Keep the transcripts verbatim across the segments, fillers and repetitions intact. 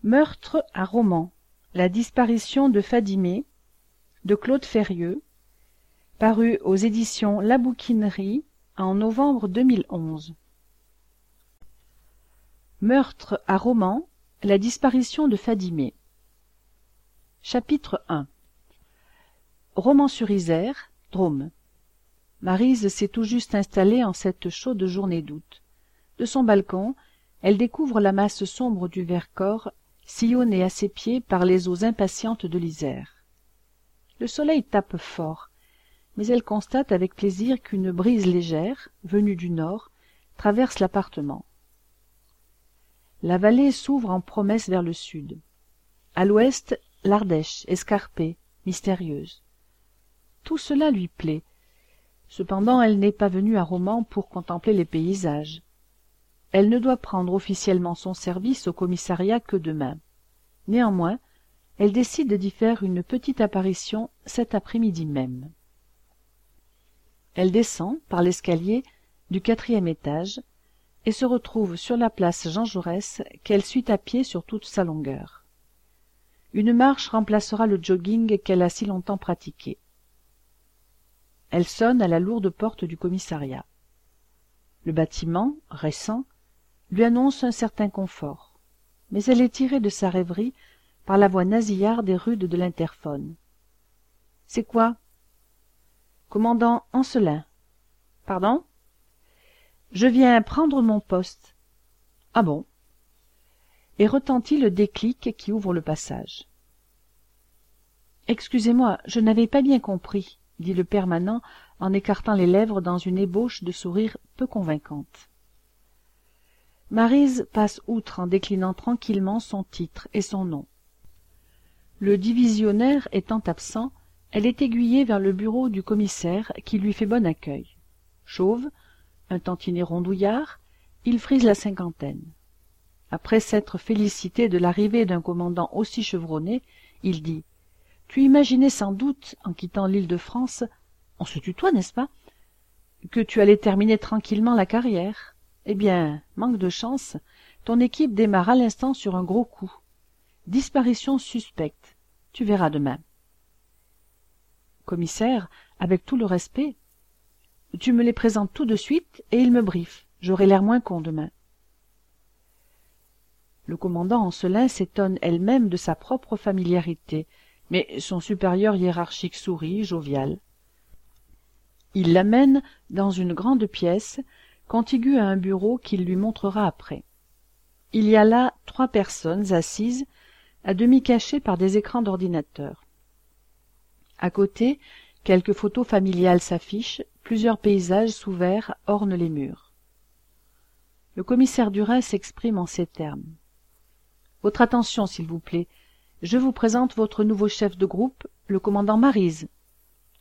Meurtre à Romans. La disparition de Fadimé, de Claude Ferrieux, paru aux éditions La Bouquinerie en novembre deux mille onze. Meurtre à Romans. La disparition de Fadimé. Chapitre un. Romans-sur-Isère, Drôme. Maryse s'est tout juste installée en cette chaude journée d'août. De son balcon, elle découvre la masse sombre du Vercors, sillonnée à ses pieds par les eaux impatientes de l'Isère. Le soleil tape fort, mais elle constate avec plaisir qu'une brise légère, venue du nord, traverse l'appartement. La vallée s'ouvre en promesse vers le sud. À l'ouest, l'Ardèche, escarpée, mystérieuse. Tout cela lui plaît. Cependant, elle n'est pas venue à Romans pour contempler les paysages. Elle ne doit prendre officiellement son service au commissariat que demain. Néanmoins, elle décide d'y faire une petite apparition cet après-midi même. Elle descend, par l'escalier, du quatrième étage, et se retrouve sur la place Jean Jaurès qu'elle suit à pied sur toute sa longueur. Une marche remplacera le jogging qu'elle a si longtemps pratiqué. Elle sonne à la lourde porte du commissariat. Le bâtiment, récent, lui annonce un certain confort, mais elle est tirée de sa rêverie par la voix nasillarde et rude de l'interphone. « C'est quoi ?»« Commandant Ancelin. »« Pardon ?»« Je viens prendre mon poste. »« Ah bon ?» Et retentit le déclic qui ouvre le passage. « Excusez-moi, je n'avais pas bien compris, » dit le permanent en écartant les lèvres dans une ébauche de sourire peu convaincante. Maryse passe outre en déclinant tranquillement son titre et son nom. Le divisionnaire étant absent, elle est aiguillée vers le bureau du commissaire qui lui fait bon accueil. Chauve, un tantinet rondouillard, il frise la cinquantaine. Après s'être félicité de l'arrivée d'un commandant aussi chevronné, il dit « Tu imaginais sans doute, en quittant l'île de France, on se tutoie, n'est-ce pas, que tu allais terminer tranquillement la carrière. Eh bien, manque de chance, ton équipe démarre à l'instant sur un gros coup. Disparition suspecte. Tu verras demain. » Commissaire, avec tout le respect, tu me les présentes tout de suite et ils me briefent. J'aurai l'air moins con demain. Le commandant Ancelin s'étonne elle-même de sa propre familiarité, mais son supérieur hiérarchique sourit, jovial. Il l'amène dans une grande pièce, contiguë à un bureau qu'il lui montrera après. Il y a là trois personnes assises, à demi cachées par des écrans d'ordinateur. À côté, quelques photos familiales s'affichent, plusieurs paysages sous verre ornent les murs. Le commissaire Durin s'exprime en ces termes. « Votre attention, s'il vous plaît. Je vous présente votre nouveau chef de groupe, le commandant Maryse. »« Ancelin, »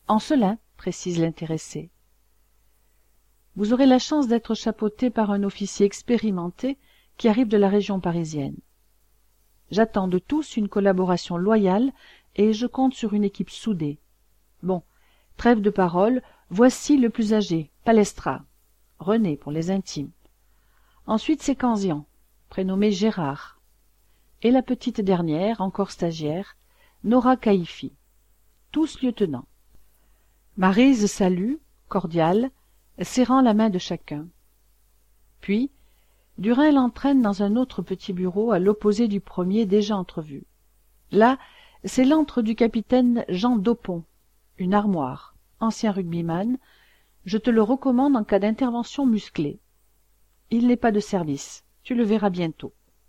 précise l'intéressé. « Vous aurez la chance d'être chapeauté par un officier expérimenté qui arrive de la région parisienne. J'attends de tous une collaboration loyale et je compte sur une équipe soudée. Bon, trêve de parole, voici le plus âgé, Palestra, René pour les intimes. Ensuite c'est Canzian, prénommé Gérard, et la petite dernière, encore stagiaire, Nora Caïfi, tous lieutenants. » Maryse salue, cordiale, serrant la main de chacun. Puis, Durin l'entraîne dans un autre petit bureau à l'opposé du premier déjà entrevu. Là, c'est l'antre du capitaine Jean Dopon, une armoire, ancien rugbyman, je te le recommande en cas d'intervention musclée. Il n'est pas de service, tu le verras bientôt.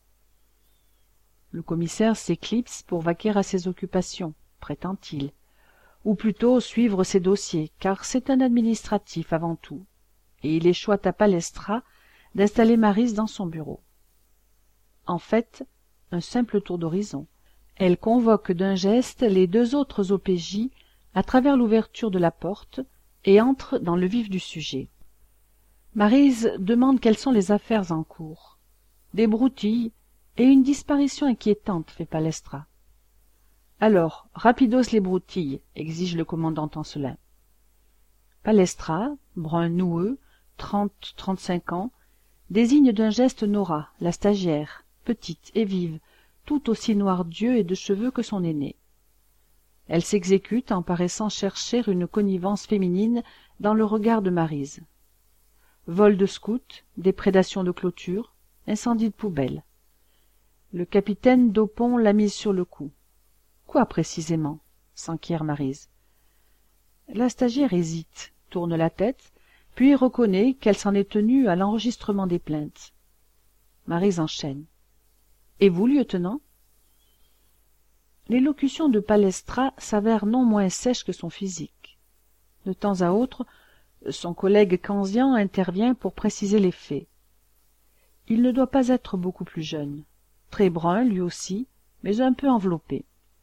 Le commissaire s'éclipse pour vaquer à ses occupations, prétend-il, ou plutôt suivre ses dossiers, car c'est un administratif avant tout, et il échoit à Palestra d'installer Maryse dans son bureau. En fait, un simple tour d'horizon. Elle convoque d'un geste les deux autres O P J à travers l'ouverture de la porte et entre dans le vif du sujet. Maryse demande quelles sont les affaires en cours. Des broutilles et une disparition inquiétante, fait Palestra. Alors, rapidos les broutilles, exige le commandant Ancelin. Palestra, brun noueux, trente trente-cinq ans, désigne d'un geste Nora, la stagiaire, petite et vive, tout aussi noir d'yeux et de cheveux que son aîné. Elle s'exécute en paraissant chercher une connivence féminine dans le regard de Maryse. Vol de scout, déprédation de clôture, incendie de poubelle. Le capitaine Dopon l'a mise sur le coup. Quoi précisément? S'enquiert Maryse. La stagiaire hésite, tourne la tête, puis reconnaît qu'elle s'en est tenue à l'enregistrement des plaintes. Maryse enchaîne. Et vous, lieutenant? L'élocution de Palestra s'avère non moins sèche que son physique. De temps à autre, son collègue Canzian intervient pour préciser les faits. Il ne doit pas être beaucoup plus jeune, très brun lui aussi, mais un peu enveloppé.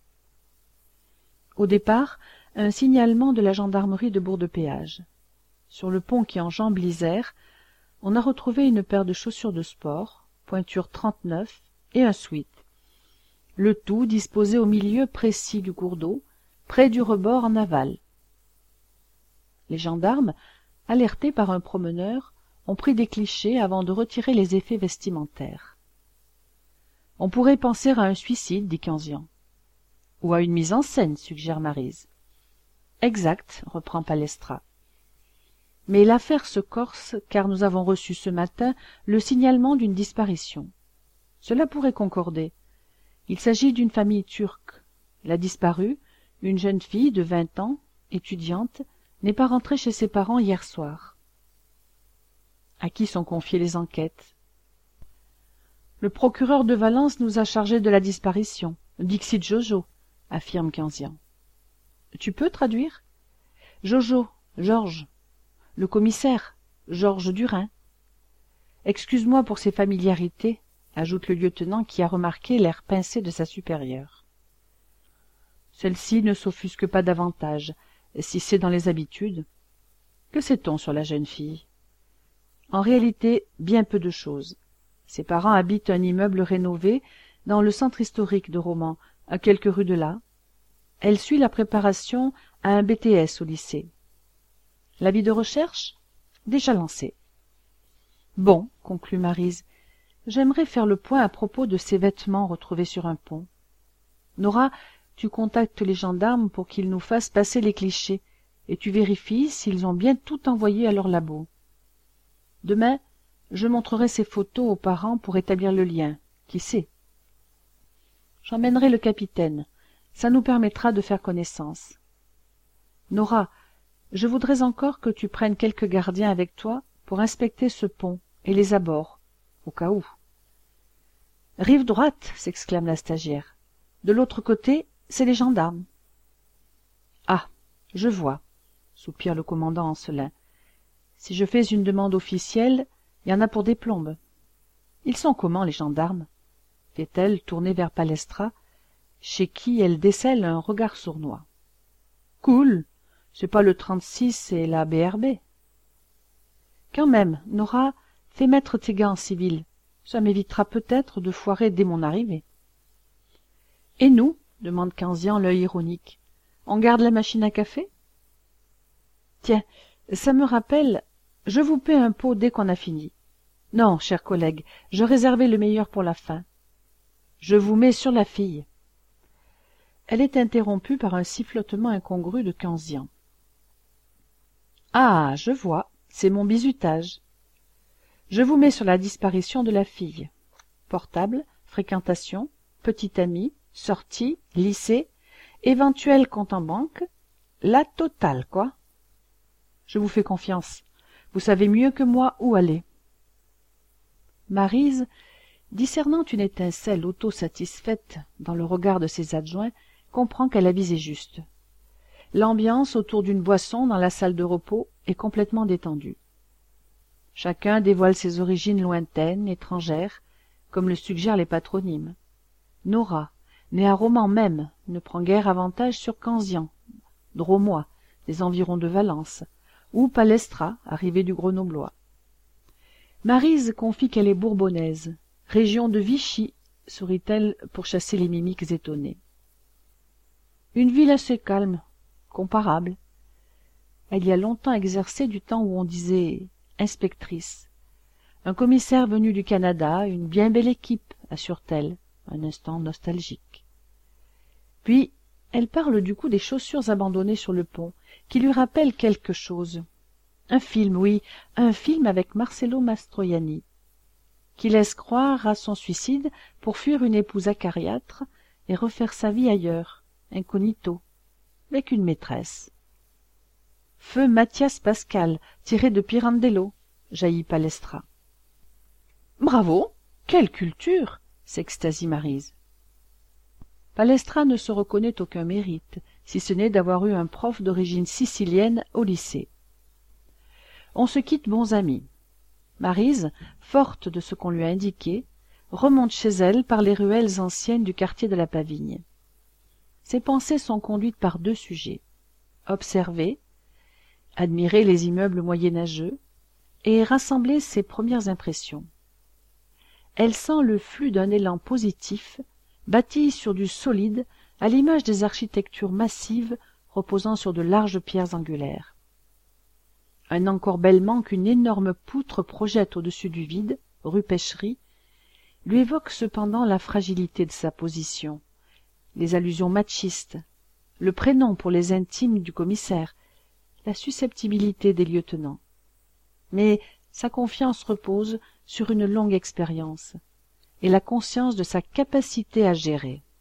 Au départ, un signalement de la gendarmerie de Bourg-de-Péage. Sur le pont qui enjambe l'Isère, on a retrouvé une paire de chaussures de sport, pointure trente-neuf, et un sweat. Le tout disposé au milieu précis du cours d'eau, près du rebord en aval. Les gendarmes, alertés par un promeneur, ont pris des clichés avant de retirer les effets vestimentaires. On pourrait penser à un suicide, dit Canzian. Ou à une mise en scène, suggère Maryse. Exact, reprend Palestra. Mais l'affaire se corse car nous avons reçu ce matin le signalement d'une disparition. Cela pourrait concorder. Il s'agit d'une famille turque. La disparue, une jeune fille de vingt ans, étudiante, n'est pas rentrée chez ses parents hier soir. À qui sont confiées les enquêtes? Le procureur de Valence nous a chargés de la disparition. Dixit Jojo, affirme Canzian. Tu peux traduire? Jojo, Georges. Le commissaire, Georges Durin. Excuse-moi pour ces familiarités, ajoute le lieutenant qui a remarqué l'air pincé de sa supérieure. Celle-ci ne s'offusque pas davantage, si c'est dans les habitudes. Que sait-on sur la jeune fille? En réalité, bien peu de choses. Ses parents habitent un immeuble rénové dans le centre historique de Romans, à quelques rues de là. Elle suit la préparation à un B T S au lycée. L'avis de recherche? Déjà lancé. Bon, conclut Maryse, j'aimerais faire le point à propos de ces vêtements retrouvés sur un pont. Nora, tu contactes les gendarmes pour qu'ils nous fassent passer les clichés, et tu vérifies s'ils ont bien tout envoyé à leur labo. Demain, je montrerai ces photos aux parents pour établir le lien. Qui sait? J'emmènerai le capitaine. Ça nous permettra de faire connaissance. Nora, je voudrais encore que tu prennes quelques gardiens avec toi pour inspecter ce pont et les abords, au cas où. Rive droite, s'exclame la stagiaire. De l'autre côté, c'est les gendarmes. Ah, je vois, soupire le commandant Ancelin. Si je fais une demande officielle, il y en a pour des plombes. Ils sont comment, les gendarmes? Fait-elle, tournée vers Palestra, chez qui elle décèle un regard sournois. Cool, c'est pas le trente-six et la B R B. Quand même, Nora, fais mettre tes gants en civil. Ça m'évitera peut-être de foirer dès mon arrivée. Et nous, demande Canzian, l'œil ironique, on garde la machine à café? Tiens, ça me rappelle, je vous paie un pot dès qu'on a fini. Non, cher collègue, je réservais le meilleur pour la fin. Je vous mets sur la fille. Elle est interrompue par un sifflotement incongru de Canzian. Ah, je vois, c'est mon bizutage. Je vous mets sur la disparition de la fille. Portable, fréquentation, petite amie, sortie, lycée, éventuel compte en banque, la totale, quoi. Je vous fais confiance. Vous savez mieux que moi où aller. Maryse, discernant une étincelle autosatisfaite dans le regard de ses adjoints, comprend qu'elle a visé juste. L'ambiance autour d'une boisson dans la salle de repos est complètement détendue. Chacun dévoile ses origines lointaines, étrangères, comme le suggèrent les patronymes. Nora, née à Romans même, ne prend guère avantage sur Canzian, Dromois, des environs de Valence, ou Palestra, arrivée du Grenoblois. Maryse confie qu'elle est bourbonnaise, région de Vichy, sourit-elle pour chasser les mimiques étonnées. Une ville assez calme, comparable. Elle y a longtemps exercé du temps où on disait inspectrice. Un commissaire venu du Canada, une bien belle équipe, assure-t-elle, un instant nostalgique. Puis elle parle du coup des chaussures abandonnées sur le pont, qui lui rappellent quelque chose. Un film, oui, un film avec Marcello Mastroianni, qui laisse croire à son suicide pour fuir une épouse acariâtre et refaire sa vie ailleurs, incognito, avec une maîtresse. Feu Mathias Pascal, tiré de Pirandello, jaillit Palestra. Bravo, quelle culture, s'extasie Maryse. Palestra ne se reconnaît aucun mérite, si ce n'est d'avoir eu un prof d'origine sicilienne au lycée. On se quitte bons amis. Maryse, forte de ce qu'on lui a indiqué, remonte chez elle par les ruelles anciennes du quartier de la Pavigne. Ses pensées sont conduites par deux sujets. Observer, admirer les immeubles moyenâgeux, et rassembler ses premières impressions. Elle sent le flux d'un élan positif, bâti sur du solide, à l'image des architectures massives reposant sur de larges pierres angulaires. Un encorbellement qu'une énorme poutre projette au-dessus du vide, rue Pêcherie, lui évoque cependant la fragilité de sa position, les allusions machistes, le prénom pour les intimes du commissaire, la susceptibilité des lieutenants. Mais sa confiance repose sur une longue expérience et la conscience de sa capacité à gérer.